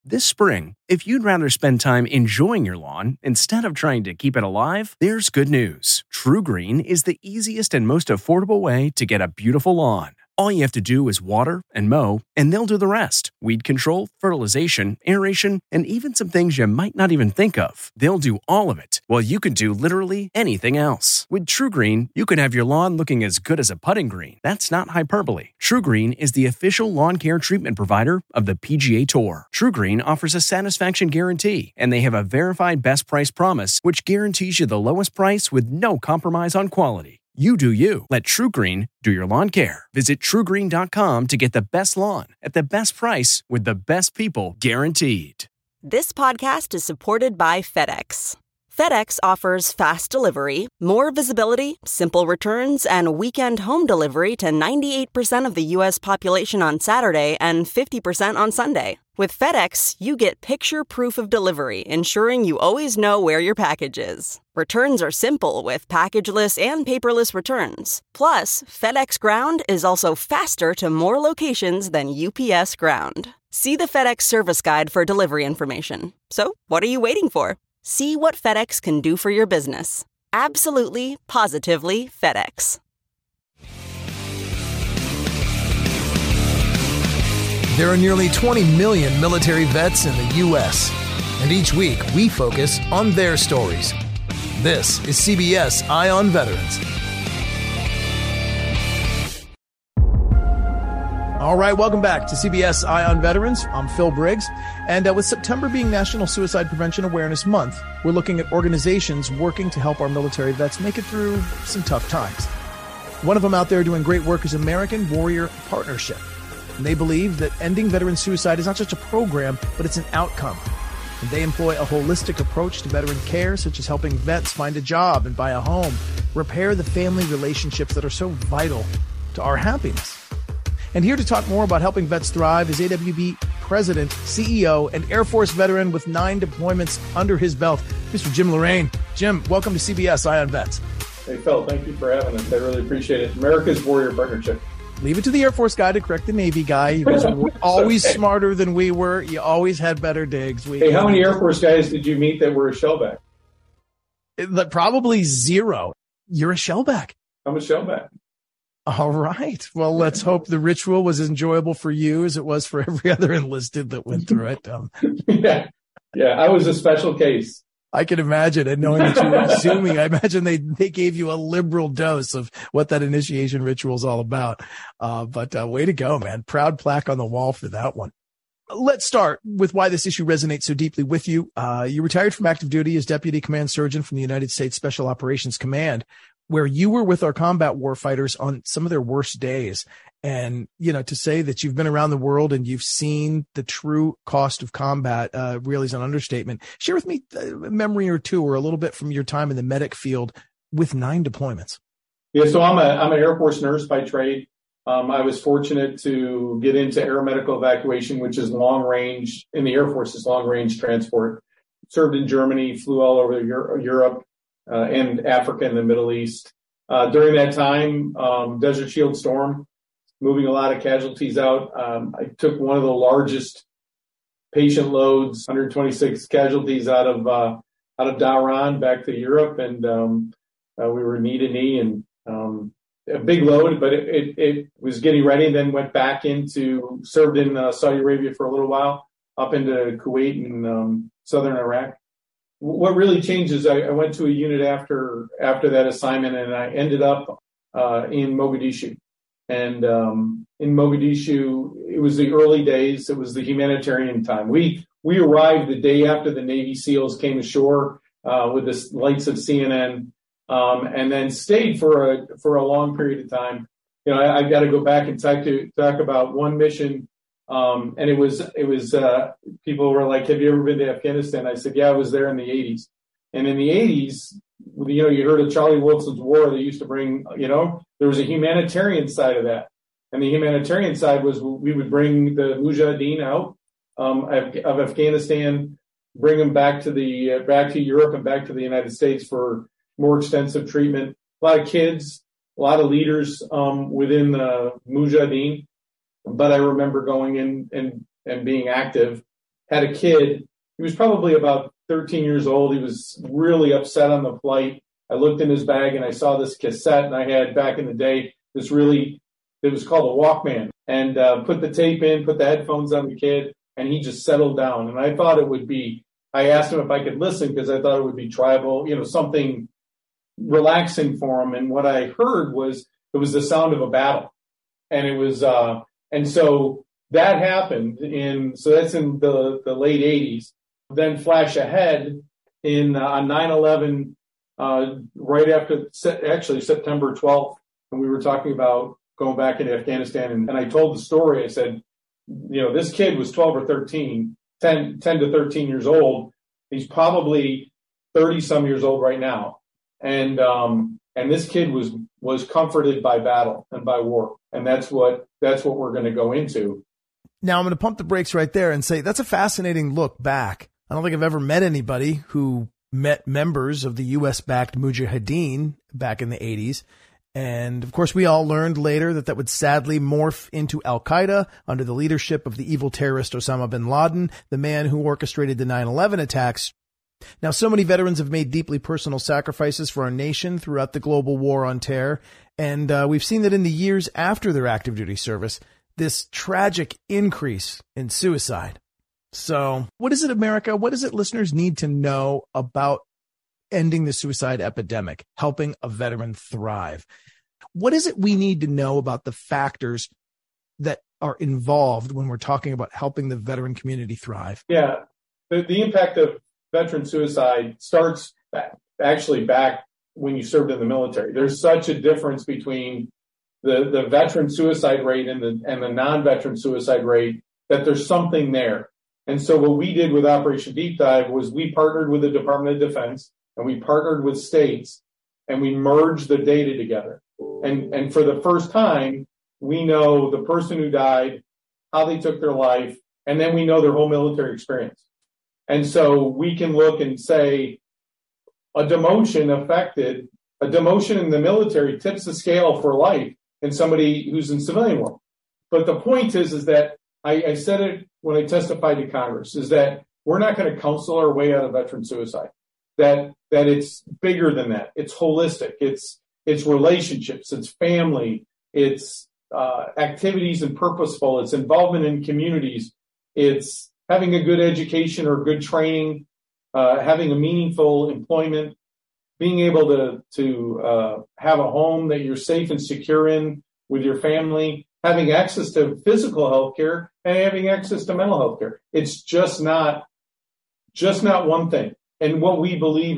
This spring, if you'd rather spend time enjoying your lawn instead of trying to keep it alive, there's good news. TruGreen is the easiest and most affordable way to get a beautiful lawn. All you have to do is water and mow, and they'll do the rest. Weed control, fertilization, aeration, and even some things you might not even think of. They'll do all of it, while you can do literally anything else. With TruGreen, you can have your lawn looking as good as a putting green. That's not hyperbole. TruGreen is the official lawn care treatment provider of the PGA Tour. TruGreen offers a satisfaction guarantee, and they have a verified best price promise, which guarantees you the lowest price with no compromise on quality. You do you. Let TruGreen do your lawn care. Visit TruGreen.com to get the best lawn at the best price with the best people guaranteed. This podcast is supported by FedEx. FedEx offers fast delivery, more visibility, simple returns, and weekend home delivery to 98% of the U.S. population on Saturday and 50% on Sunday. With FedEx, you get picture proof of delivery, ensuring you always know where your package is. Returns are simple with packageless and paperless returns. Plus, FedEx Ground is also faster to more locations than UPS Ground. See the FedEx service guide for delivery information. So, what are you waiting for? See what FedEx can do for your business. Absolutely, positively FedEx. There are nearly 20 million military vets in the U.S., and each week we focus on their stories. This is CBS Eye on Veterans. All right, welcome back to CBS Eye on Veterans. I'm Phil Briggs, and with September being National Suicide Prevention Awareness Month, we're looking at organizations working to help our military vets make it through some tough times. One of them out there doing great work is American Warrior Partnership. And they believe that ending veteran suicide is not just a program, but it's an outcome. And they employ a holistic approach to veteran care, such as helping vets find a job and buy a home, repair the family relationships that are so vital to our happiness. And here to talk more about helping vets thrive is AWB President, CEO, and Air Force veteran with 9 deployments under his belt, Mr. Jim Lorraine. Jim, welcome to CBS Eye on Vets. Hey, Phil, thank you for having us. I really appreciate it. America's Warrior Partnership. Leave it to the Air Force guy to correct the Navy guy. You guys were always smarter than we were. You always had better digs. Hey, how many Air Force guys did you meet that were a shellback? Probably 0. You're a shellback. I'm a shellback. All right. Well, let's hope the ritual was as enjoyable for you as it was for every other enlisted that went through it. Yeah, I was a special case. I can imagine. And knowing that you were assuming, I imagine they gave you a liberal dose of what that initiation ritual is all about. But way to go, man. Proud plaque on the wall for that one. Let's start with why this issue resonates so deeply with you. You retired from active duty as Deputy Command Surgeon from the United States Special Operations Command, where you were with our combat warfighters on some of their worst days. And, you know, to say that you've been around the world and you've seen the true cost of combat really is an understatement. Share with me a memory or two or a little bit from your time in the medic field with 9 deployments. Yeah, so I'm an Air Force nurse by trade. I was fortunate to get into aeromedical evacuation, which is long range in the Air Force's long range transport. Served in Germany, flew all over Europe and Africa and the Middle East. During that time, Desert Shield Storm, moving a lot of casualties out. I took one of the largest patient loads, 126 casualties out of Dhahran back to Europe, and we were knee to knee and a big load, but it was getting ready, and then went back served in Saudi Arabia for a little while, up into Kuwait and southern Iraq. What really changed is I went to a unit after that assignment, and I ended up in Mogadishu. And in Mogadishu, it was the early days. It was the humanitarian time. We arrived the day after the Navy SEALs came ashore with the lights of CNN, and then stayed for a long period of time. You know, I've got to go back and talk about one mission. And it was people were like, "Have you ever been to Afghanistan?" I said, "Yeah, I was there in the 80s." And in the 80s, you know, you heard of Charlie Wilson's War. They used to bring, you know, there was a humanitarian side of that. And the humanitarian side was we would bring the Mujahideen out of Afghanistan, bring them back to Europe and back to the United States for more extensive treatment. A lot of kids, a lot of leaders within the Mujahideen. But I remember going in and being active. had a kid. He was probably about 13 years old. He was really upset on the flight. I looked in his bag and I saw this cassette, and I had back in the day it was called a Walkman, and put the tape in, put the headphones on the kid, and he just settled down. And I thought it would be, I asked him if I could listen because I thought it would be tribal, something relaxing for him. And what I heard was, it was the sound of a battle. And it was, and so that happened so that's in the late 80s. Then flash ahead on 9/11, right after, actually September 12th, and we were talking about going back into Afghanistan. And I told the story. I said, this kid was 12 or 13, 10 to 13 years old. He's probably 30 some years old right now. And this kid was comforted by battle and by war. And that's what we're going to go into. Now I'm going to pump the brakes right there and say that's a fascinating look back. I don't think I've ever met anybody who met members of the U.S.-backed Mujahideen back in the 80s. And, of course, we all learned later that would sadly morph into al-Qaeda under the leadership of the evil terrorist Osama bin Laden, the man who orchestrated the 9/11 attacks. Now, so many veterans have made deeply personal sacrifices for our nation throughout the global war on terror. And we've seen that in the years after their active duty service, this tragic increase in suicide. So what is it, America? What is it listeners need to know about ending the suicide epidemic, helping a veteran thrive? What is it we need to know about the factors that are involved when we're talking about helping the veteran community thrive? Yeah, the impact of veteran suicide starts back when you served in the military. There's such a difference between the veteran suicide rate and the non-veteran suicide rate that there's something there. And so what we did with Operation Deep Dive was we partnered with the Department of Defense and we partnered with states and we merged the data together. And for the first time, we know the person who died, how they took their life, and then we know their whole military experience. And so we can look and say a demotion in the military tips the scale for life in somebody who's in civilian world. But the point is that I said it when I testified to Congress, is that we're not going to counsel our way out of veteran suicide. That it's bigger than that. It's holistic. It's relationships. It's family. It's activities and purposeful. It's involvement in communities. It's having a good education or good training, having a meaningful employment, being able to have a home that you're safe and secure in with your family, having access to physical health care, and having access to mental health care. It's just not one thing. And what we believe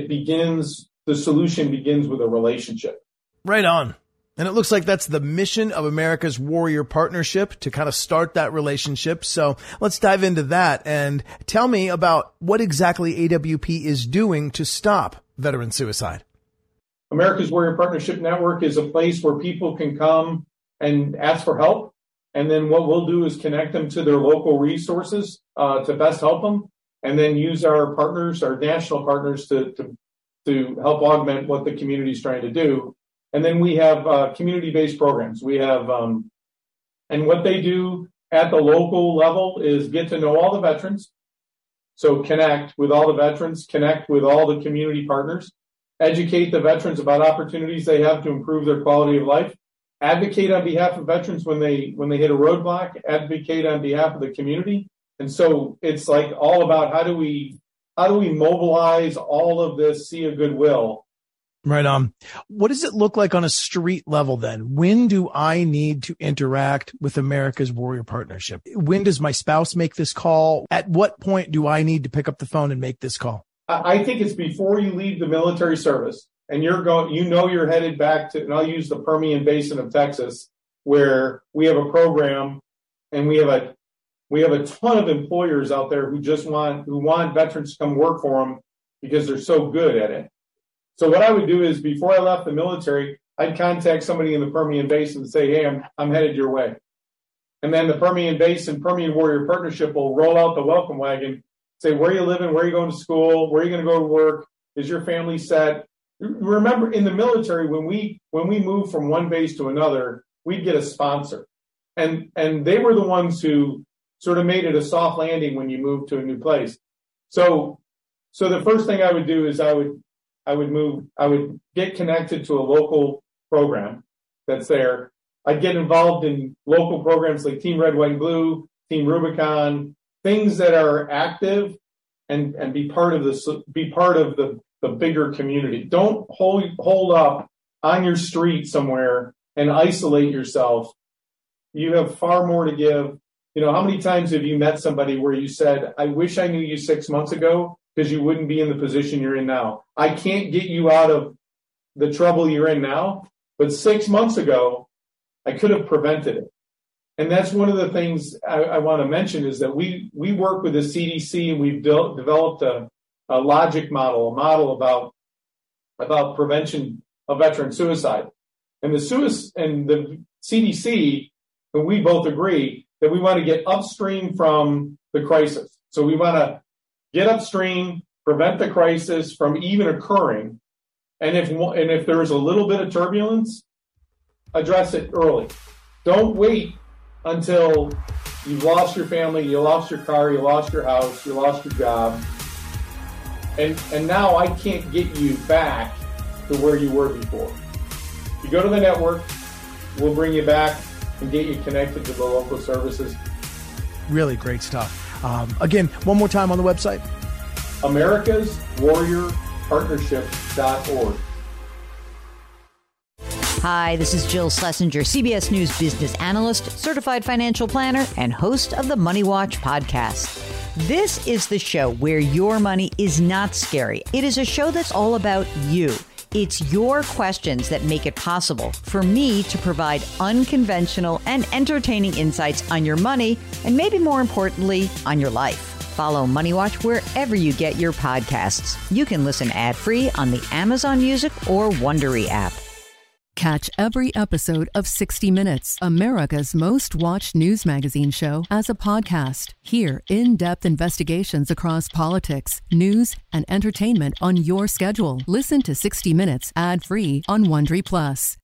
the solution begins with a relationship. Right on. And it looks like that's the mission of America's Warrior Partnership, to kind of start that relationship. So let's dive into that and tell me about what exactly AWP is doing to stop veteran suicide. America's Warrior Partnership Network is a place where people can come and ask for help. And then what we'll do is connect them to their local resources to best help them, and then use our partners, our national partners, to help augment what the community is trying to do. And then we have community-based programs. We have, and what they do at the local level is get to know all the veterans. So connect with all the veterans, connect with all the community partners, educate the veterans about opportunities they have to improve their quality of life, advocate on behalf of veterans when they hit a roadblock, advocate on behalf of the community. And so it's like all about how do we mobilize all of this sea of goodwill. Right on. What does it look like on a street level then? When do I need to interact with America's Warrior Partnership? When does my spouse make this call? At what point do I need to pick up the phone and make this call? I think it's before you leave the military service and you're headed back to, and I'll use the Permian Basin of Texas, where we have a program and we have a ton of employers out there who want veterans to come work for them because they're so good at it. So what I would do is, before I left the military, I'd contact somebody in the Permian Basin and say, hey, I'm headed your way. And then the Permian Basin, Permian Warrior Partnership will roll out the welcome wagon, say, where are you living? Where are you going to school? Where are you going to go to work? Is your family set? Remember, in the military, when we moved from one base to another, we'd get a sponsor. And they were the ones who sort of made it a soft landing when you move to a new place. So the first thing I would do is I would get connected to a local program that's there. I'd get involved in local programs like Team Red, White, and Blue, Team Rubicon, things that are active, and be part of the bigger community. Don't hold up on your street somewhere and isolate yourself. You have far more to give. You know, how many times have you met somebody where you said, I wish I knew you 6 months ago, because you wouldn't be in the position you're in now. I can't get you out of the trouble you're in now, but 6 months ago, I could have prevented it. And that's one of the things I want to mention is that we work with the CDC, and we've developed a logic model, a model about prevention of veteran suicide. And the CDC, and we both agree that we want to get upstream from the crisis. So we want to get upstream, prevent the crisis from even occurring, and if there is a little bit of turbulence, address it early. Don't wait until you've lost your family, you lost your car, you lost your house, you lost your job, and now I can't get you back to where you were before. You go to the network, we'll bring you back and get you connected to the local services. Really great stuff. Again, one more time on the website. AmericasWarriorPartnership.org. Hi, this is Jill Schlesinger, CBS News business analyst, certified financial planner, and host of the Money Watch podcast. This is the show where your money is not scary. It is a show that's all about you. It's your questions that make it possible for me to provide unconventional and entertaining insights on your money, and maybe more importantly, on your life. Follow Money Watch wherever you get your podcasts. You can listen ad-free on the Amazon Music or Wondery app. Catch every episode of 60 Minutes, America's most watched news magazine show, as a podcast. Hear in-depth investigations across politics, news, and entertainment on your schedule. Listen to 60 Minutes ad-free on Wondery Plus.